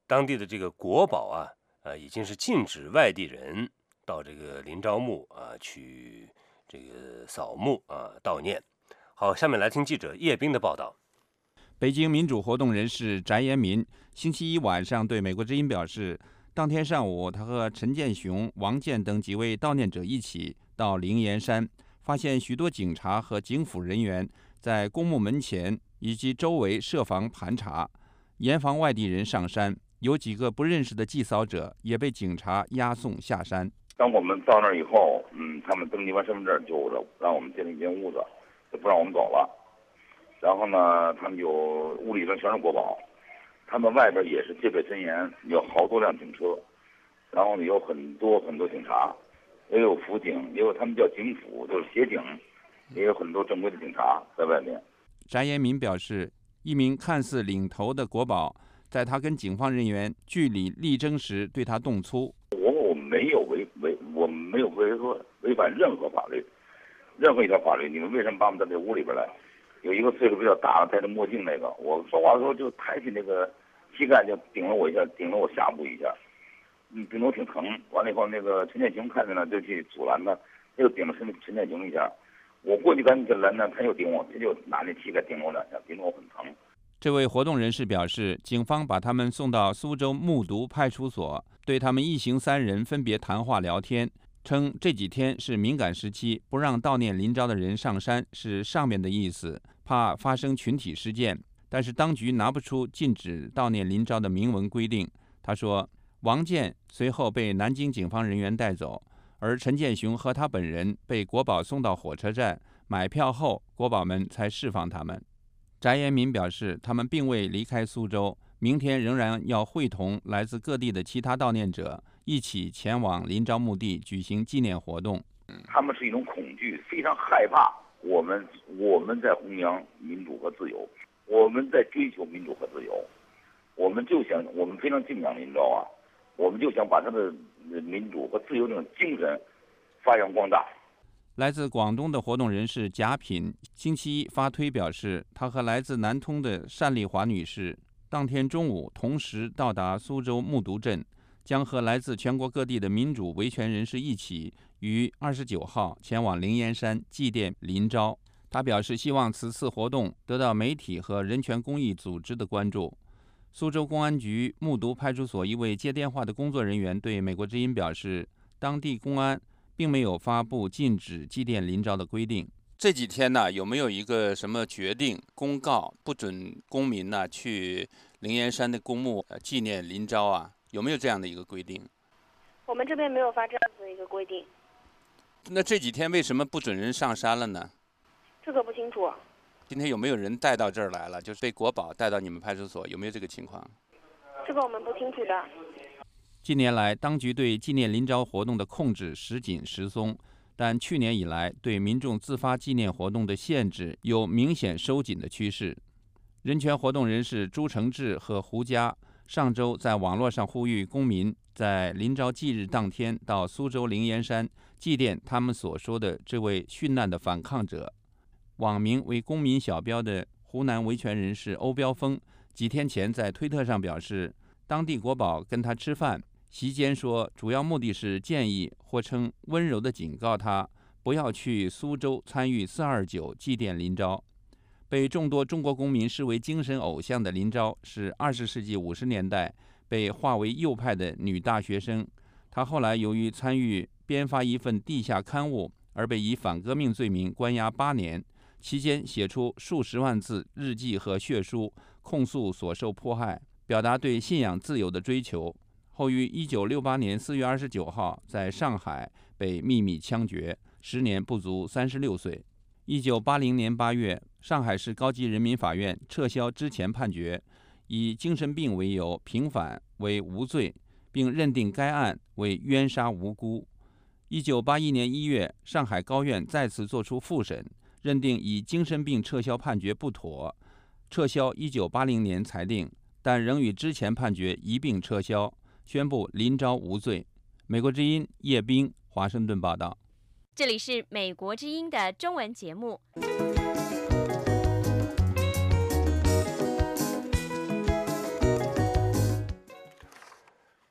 当地的这个国保已经是禁止外地人到这个临昭墓去这个扫墓悼念。好，下面来听记者叶斌的报道。 北京民主活动人士翟延民星期一晚上对美国之音表示，当天上午他和陈建雄、王建等几位悼念者一起到灵岩山，发现许多警察和警府人员在公墓门前以及周围设防盘查，严防外地人上山。有几个不认识的祭扫者也被警察押送下山。 当我们到那儿以后，他们登记完身份证就让我们进了一间屋子，就不让我们走了。然后呢，他们有屋里边全是国保，他们外边也是戒备森严，有好多辆警车，然后呢有很多警察，也有辅警，也有他们叫警府，就是协警，也有很多正规的警察在外面。 翟延民表示，一名看似领头的国保，在他跟警方人员据理力争时对他动粗。 我没有违反任何法律，任何一条法律。你们为什么把我们到这屋里边来？有一个岁数比较大的戴着墨镜那个，我说话的时候就抬起那个膝盖就顶了我一下，顶了我下部一下，顶得我挺疼。完了以后，那个陈建雄看见了就去阻拦他，又顶了陈建雄一下。我过去赶紧拦他，他又顶我，他就拿那膝盖顶我2下，顶得我很疼。 这位活动人士表示，警方把他们送到苏州木渎派出所，对他们一行3人分别谈话聊天，称这几天是敏感时期，不让悼念临昭的人上山是上面的意思，怕发生群体事件，但是当局拿不出禁止悼念临昭的明文规定。他说，王建随后被南京警方人员带走，而陈建雄和他本人被国保送到火车站，买票后国保们才释放他们。翟延民表示，他们并未离开苏州，明天仍然要会同来自各地的其他悼念者一起前往临昭墓地举行纪念活动。 他们是一种恐惧，非常害怕我们在弘扬民主和自由，我们在追求民主和自由，我们非常敬仰临昭我们就想把他的民主和自由这种精神发扬光大。 来自广东的活动人士贾品星期一发推表示，他和来自南通的单丽华女士当天中午同时到达苏州木渎镇，将和来自全国各地的民主维权人士一起于29号前往灵岩山祭奠临昭。他表示，希望此次活动得到媒体和人权公益组织的关注。苏州公安局木渎派出所一位接电话的工作人员对美国之音表示，当地公安并没有发布禁止祭奠临昭的规定。这几天呢，有没有一个什么决定公告，不准公民呢去灵岩山的公墓纪念临昭有没有这样的一个规定？ 我们这边没有发这样子的一个规定。 那这几天为什么不准人上山了呢？ 这个不清楚。 今天有没有人带到这儿来了？就是被国保带到你们派出所，有没有这个情况？ 这个我们不清楚的。 近年来，当局对纪念临昭活动的控制时紧时松，但去年以来对民众自发纪念活动的限制有明显收紧的趋势。人权活动人士朱承志和胡佳上周在网络上呼吁公民在临昭祭日当天到苏州灵岩山祭奠他们所说的这位殉难的反抗者。网名为公民小标的湖南维权人士欧标峰几天前在推特上表示，当地国保跟他吃饭，席间说主要目的是建议或称温柔地警告他不要去苏州参与429祭奠临昭。被众多中国公民视为精神偶像的临昭是20世纪50年代被划为右派的女大学生，她后来由于参与编发一份地下刊物而被以反革命罪名关押8年，期间写出数十万字日记和血书，控诉所受迫害，表达对信仰自由的追求。后于1968年4月29号在上海被秘密枪决，时年不足36岁。1980年8月，上海市高级人民法院撤销之前判决，以精神病为由平反为无罪，并认定该案为冤杀无辜。1981年1月，上海高院再次作出复审，认定以精神病撤销判决不妥，撤销1980年裁定，但仍与之前判决一并撤销，宣布临昭无罪。美国之音叶冰，华盛顿报道。 这里是美国之音的中文节目。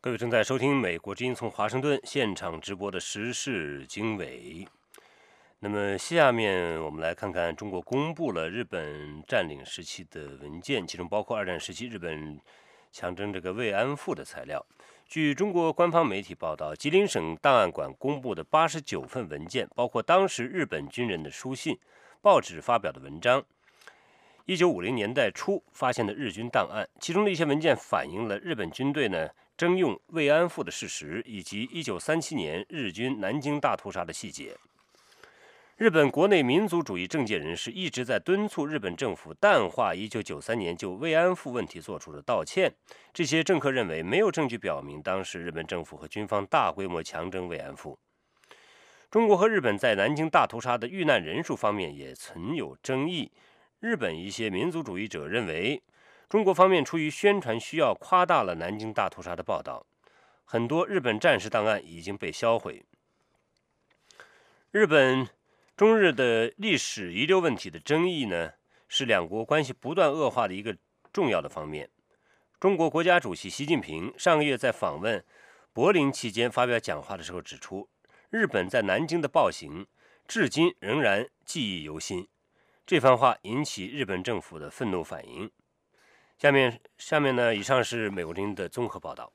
各位正在收听美国之音从华盛顿现场直播的时事经纬。那么下面我们来看看中国公布了日本占领时期的文件，其中包括二战时期日本强征这个慰安妇的材料。据中国官方媒体报道，吉林省档案馆公布的89份文件，包括当时日本军人的书信、报纸发表的文章、1950年代初发现的日军档案，其中的一些文件反映了日本军队呢征用慰安妇的事实，以及1937年日军南京大屠杀的细节。日本国内民族主义政界人士一直在敦促日本政府淡化1993年就慰安妇问题做出的道歉。这些政客认为，没有证据表明当时日本政府和军方大规模强征慰安妇。中国和日本在南京大屠杀的遇难人数方面也存有争议。日本一些民族主义者认为，中国方面出于宣传需要夸大了南京大屠杀的报道，很多日本战时档案已经被销毁。日本中日的历史遗留问题的争议呢，是两国关系不断恶化的一个重要的方面。中国国家主席习近平上个月在访问柏林期间发表讲话的时候指出，日本在南京的暴行至今仍然记忆犹新。这番话引起日本政府的愤怒反应。下面呢，以上是美国之音的综合报道。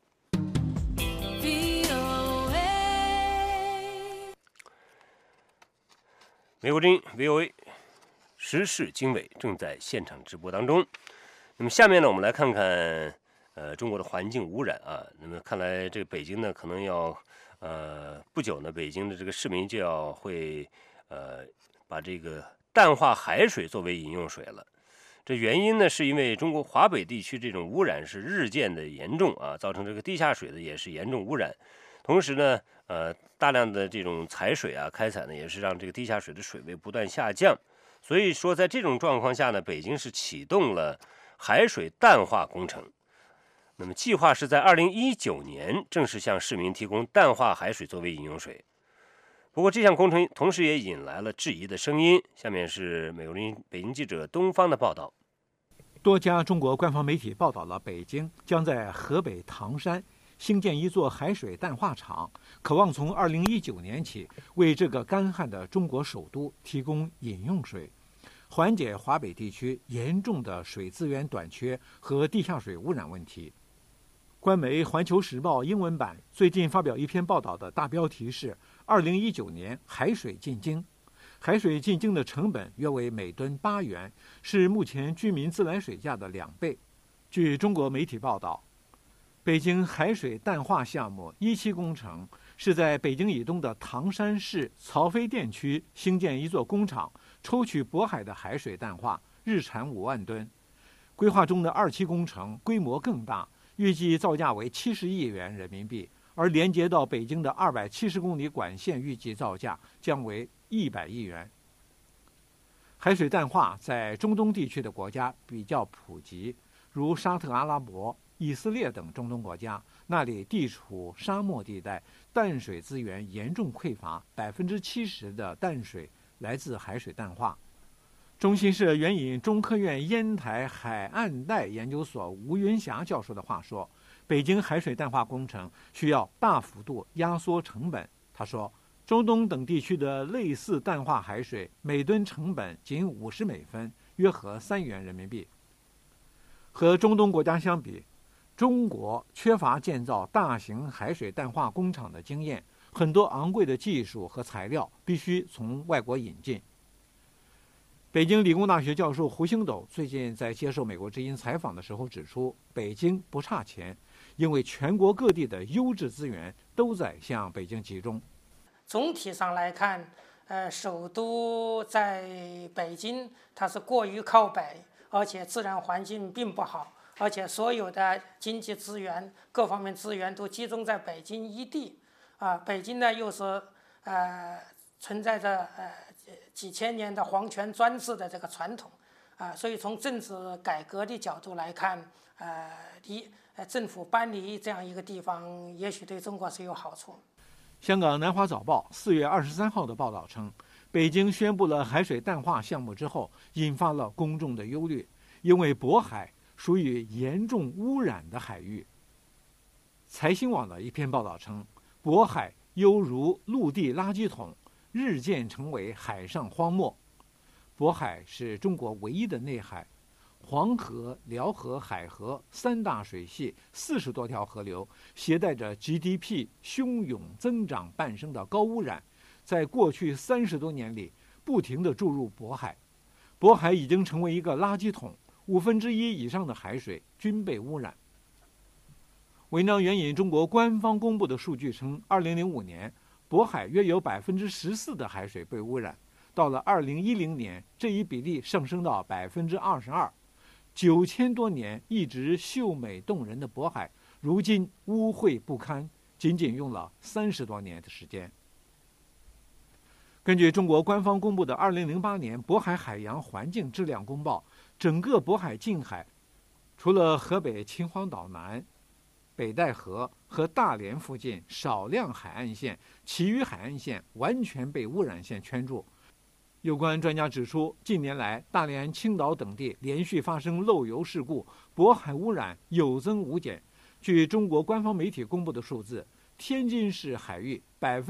美国之音 VOA 时事经纬正在现场直播当中。那么下面呢，我们来看看中国的环境污染啊。那么看来这个北京呢，可能要不久呢，北京的这个市民就要会把这个淡化海水作为饮用水了。这原因呢，是因为中国华北地区这种污染是日渐的严重啊，造成这个地下水的也是严重污染。同时呢，大量的这种采水啊、开采呢，也是让这个地下水的水位不断下降。所以说，在这种状况下呢，北京是启动了海水淡化工程。那么，计划是在2019年正式向市民提供淡化海水作为饮用水。不过，这项工程同时也引来了质疑的声音。下面是美国之音北京记者东方的报道。 多家中国官方媒体报道了北京将在河北唐山兴建一座海水淡化厂，渴望从2019年起为这个干旱的中国首都提供饮用水，缓解华北地区严重的水资源短缺和地下水污染问题。官媒《环球时报》英文版最近发表一篇报道，的大标题是2019年海水进京。海水进京的成本约为每吨8元，是目前居民自来水价的2倍。据中国媒体报道，北京海水淡化项目1期工程是在北京以东的唐山市曹妃甸区兴建一座工厂，抽取渤海的海水淡化，日产5万吨。规划中的2期工程规模更大，预计造价为70亿元人民币，而连接到北京的270公里管线预计造价将为100亿元。海水淡化在中东地区的国家比较普及，如沙特阿拉伯、以色列等中东国家，那里地处沙漠地带，淡水资源严重匮乏，70%的淡水来自海水淡化。中新社援引中科院烟台海岸带研究所吴云霞教授的话说，北京海水淡化工程需要大幅度压缩成本。他说，中东等地区的类似淡化海水每吨成本仅50美分，约合3元人民币。和中东国家相比，中国缺乏建造大型海水淡化工厂的经验，很多昂贵的技术和材料必须从外国引进。北京理工大学教授胡星斗最近在接受美国之音采访的时候指出，北京不差钱，因为全国各地的优质资源都在向北京集中。 总体上来看，首都在北京，它是过于靠北，而且自然环境并不好，而且所有的经济资源、各方面资源都集中在北京一地。北京呢又是存在着几千年的皇权专制的这个传统，所以从政治改革的角度来看，政府搬离这样一个地方，也许对中国是有好处。 香港南华早报4月23号的报道称，北京宣布了海水淡化项目之后，引发了公众的忧虑，因为渤海属于严重污染的海域。 财新网的一篇报道称，渤海犹如陆地垃圾桶，日渐成为海上荒漠。渤海是中国唯一的内海，黄河、辽河、海河3大水系，40多条河流，携带着 GDP 汹涌增长伴生的高污染，在过去30多年里不停地注入渤海。渤海已经成为一个垃圾桶，1/5以上的海水均被污染。文章援引中国官方公布的数据称，2005年，渤海约有14%的海水被污染，到了2010年，这一比例上升到22%。9000多年一直秀美动人的渤海，如今污秽不堪，仅仅用了30多年的时间。根据中国官方公布的2008年渤海海洋环境质量公报，整个渤海近海，除了河北秦皇岛南、北戴河和大连附近少量海岸线，其余海岸线完全被污染线圈住。有关专家指出，近年来大连、青岛等地连续发生漏油事故，渤海污染有增无减。据中国官方媒体公布的数字，天津市海域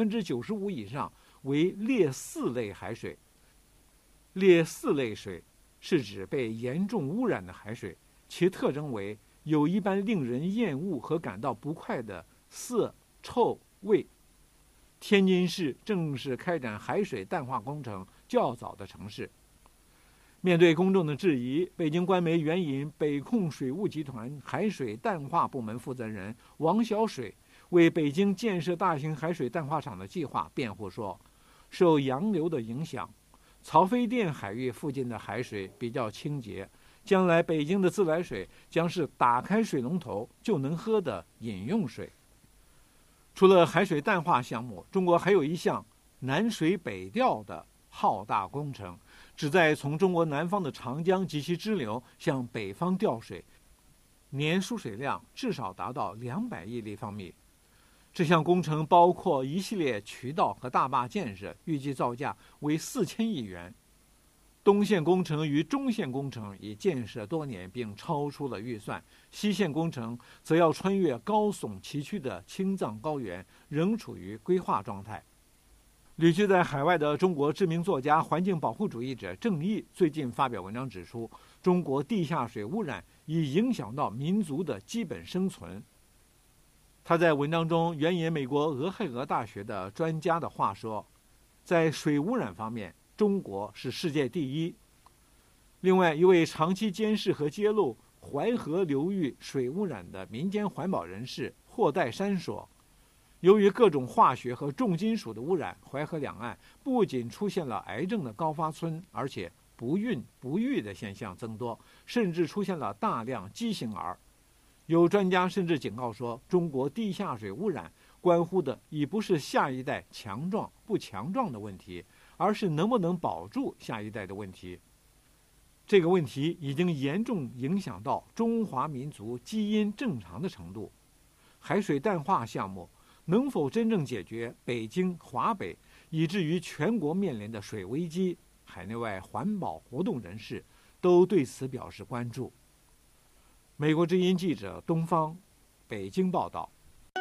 95%以上为劣4类海水。劣4类水是指被严重污染的海水，其特征为有一般令人厌恶和感到不快的色、臭、味。天津市正是开展海水淡化工程较早的城市。面对公众的质疑，北京官媒援引北控水务集团海水淡化部门负责人王小水为北京建设大型海水淡化厂的计划辩护说，受洋流的影响，曹妃甸海域附近的海水比较清洁，将来北京的自来水将是打开水龙头就能喝的饮用水。除了海水淡化项目，中国还有一项南水北调的浩大工程，旨在从中国南方的长江及其支流向北方调水，年输水量至少达到200亿立方米。这项工程包括一系列渠道和大坝建设，预计造价为4000亿元。东线工程与中线工程已建设多年并超出了预算，西线工程则要穿越高耸崎岖的青藏高原，仍处于规划状态。旅居在海外的中国知名作家、环境保护主义者郑毅最近发表文章指出，中国地下水污染已影响到民族的基本生存。他在文章中援引美国俄亥俄大学的专家的话说，在水污染方面，中国是世界第一。另外，一位长期监视和揭露淮河流域水污染的民间环保人士霍代山说，由于各种化学和重金属的污染，淮河两岸不仅出现了癌症的高发村，而且不孕不育的现象增多，甚至出现了大量畸形儿。有专家甚至警告说，中国地下水污染关乎的已不是下一代强壮不强壮的问题，而是能不能保住下一代的问题。这个问题已经严重影响到中华民族基因正常的程度。海水淡化项目能否真正解决北京、华北以至于全国面临的水危机，海内外环保活动人士都对此表示关注。美国之音记者东方，北京报道。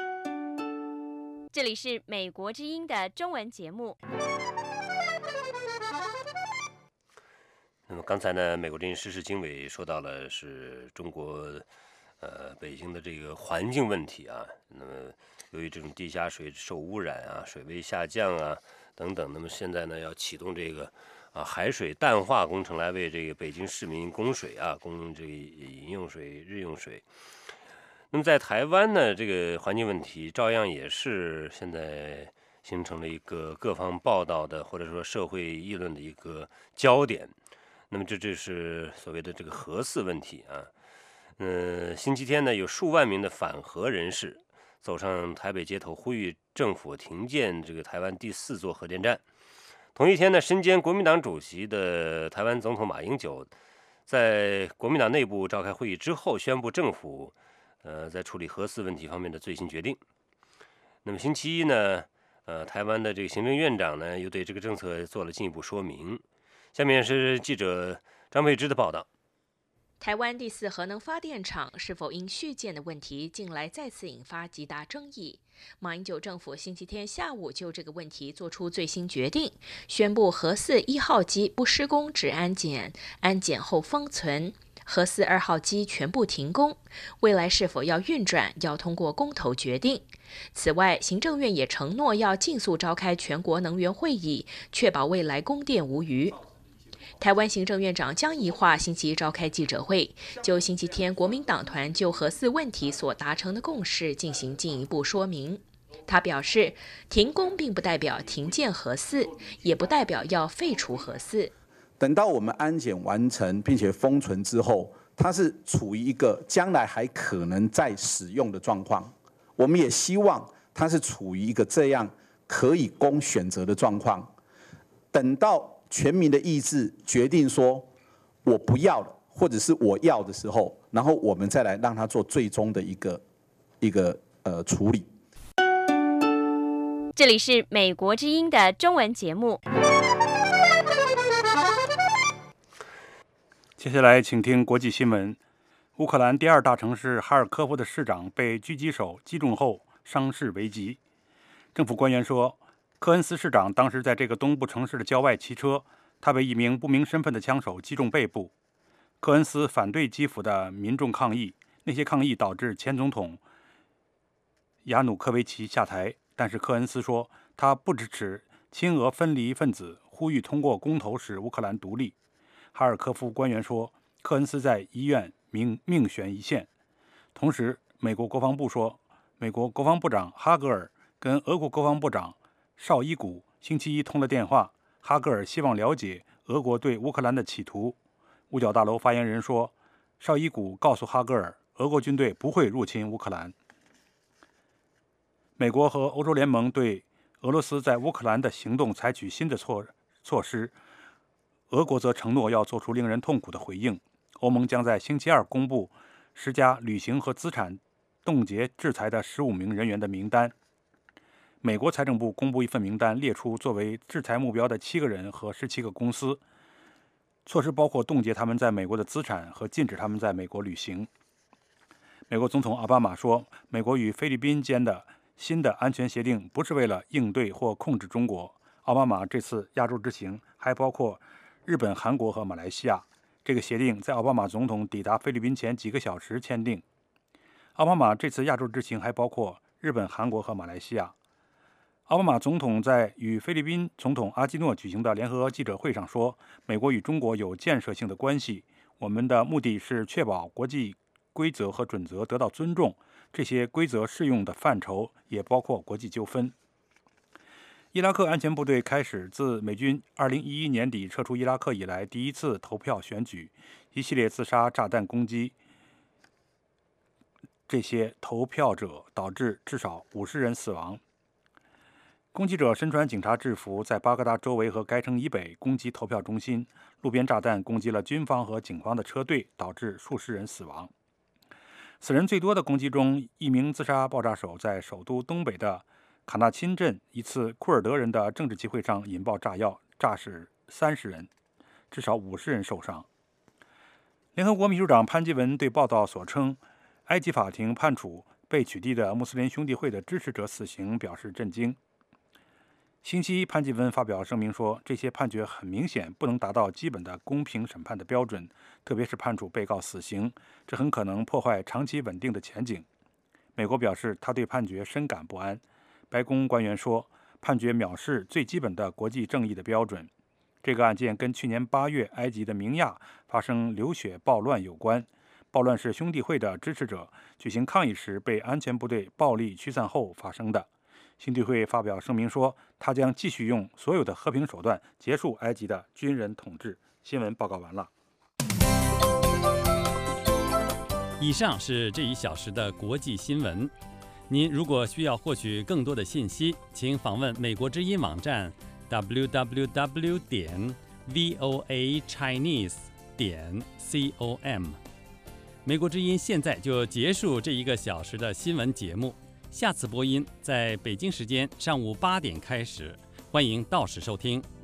这里是美国之音的中文节目。 那么刚才呢，美国之音时事经纬说到了是中国北京的这个环境问题啊。那么由于这种地下水受污染啊，水位下降啊等等，那么现在呢要启动这个海水淡化工程来为这个北京市民供水啊，供这个饮用水、日用水。那么在台湾呢，这个环境问题照样也是现在形成了一个各方报道的或者说社会议论的一个焦点。那么这是所谓的这个核四问题啊。星期天呢，有数万名的反核人士走上台北街头，呼吁政府停建这个台湾第4座核电站。同一天呢，身兼国民党主席的台湾总统马英九在国民党内部召开会议之后，宣布政府在处理核四问题方面的最新决定。那么星期一呢，台湾的这个行政院长呢又对这个政策做了进一步说明。下面是记者张佩芝的报道。 台湾第4核能发电厂是否应续建的问题，近来再次引发极大争议。马英九政府星期天下午就这个问题做出最新决定，宣布核4 1号机不施工只安检，安检后封存；核4 2号机全部停工。未来是否要运转，要通过公投决定。此外，行政院也承诺要尽速召开全国能源会议，确保未来供电无虞。台湾行政院长江宜樺星期一召开记者会，就星期天国民党团就核4问题所达成的共识进行进一步说明。他表示，停工并不代表停建核4，也不代表要废除核4。 等到我们安检完成并且封存之后，它是处于一个将来还可能再使用的状况。我们也希望它是处于一个这样可以供选择的状况。等到全民的意志决定说我不要了，或者是我要的时候，然后我们再来让它做最终的一个处理。 这里是美国之音的中文节目。 接下来请听国际新闻。乌克兰第2大城市哈尔科夫的市长被狙击手击中后伤势危急。政府官员说，科恩斯市长当时在这个东部城市的郊外骑车，他被一名不明身份的枪手击中背部。科恩斯反对基辅的民众抗议，那些抗议导致前总统亚努科维奇下台，但是科恩斯说他不支持亲俄分离分子，呼吁通过公投使乌克兰独立。哈尔科夫官员说，科恩斯在医院命悬一线。同时，美国国防部说，美国国防部长哈格尔跟俄国国防部长绍伊古星期一通了电话，哈格尔希望了解俄国对乌克兰的企图。五角大楼发言人说，绍伊古告诉哈格尔，俄国军队不会入侵乌克兰。美国和欧洲联盟对俄罗斯在乌克兰的行动采取新的措施，俄国则承诺要做出令人痛苦的回应。欧盟将在星期2公布施加旅行和资产冻结制裁的15名人员的名单。美国财政部公布一份名单，列出作为制裁目标的7个人和17个公司。措施包括冻结他们在美国的资产和禁止他们在美国旅行。美国总统奥巴马说，美国与菲律宾间的新的安全协定不是为了应对或控制中国。奥巴马这次亚洲之行还包括日本、韩国和马来西亚。这个协定在奥巴马总统抵达菲律宾前几个小时签订。奥巴马这次亚洲之行还包括日本、韩国和马来西亚。奥巴马总统在与菲律宾总统阿基诺举行的联合记者会上说，美国与中国有建设性的关系，我们的目的是确保国际规则和准则得到尊重，这些规则适用的范畴也包括国际纠纷。伊拉克安全部队开始自美军2011年底撤出伊拉克以来第一次投票选举，一系列自杀炸弹攻击这些投票者，导致至少50人死亡。攻击者身穿警察制服，在巴格达周围和该城以北攻击投票中心，路边炸弹攻击了军方和警方的车队，导致数十人死亡。死人最多的攻击中，一名自杀爆炸手在首都东北的卡纳钦镇一次库尔德人的政治集会上引爆炸药，炸死30人，至少50人受伤。联合国秘书长潘基文对报道所称埃及法庭判处被取缔的穆斯林兄弟会的支持者死刑表示震惊。星期一，潘基文发表声明说，这些判决很明显不能达到基本的公平审判的标准，特别是判处被告死刑，这很可能破坏长期稳定的前景。美国表示他对判决深感不安。白宫官员说，判决藐视最基本的国际正义的标准。这个案件跟去年8月埃及的明亚发生流血暴乱有关。暴乱是兄弟会的支持者举行抗议时被安全部队暴力驱散后发生的。兄弟会发表声明说，他将继续用所有的和平手段结束埃及的军人统治。新闻报告完了。 以上是这1小时的国际新闻。您如果需要获取更多的信息，请访问美国之音网站 www.voachinese.com。美国之音现在就结束这1个小时的新闻节目。下次播音在北京时间上午8点开始，欢迎到时收听。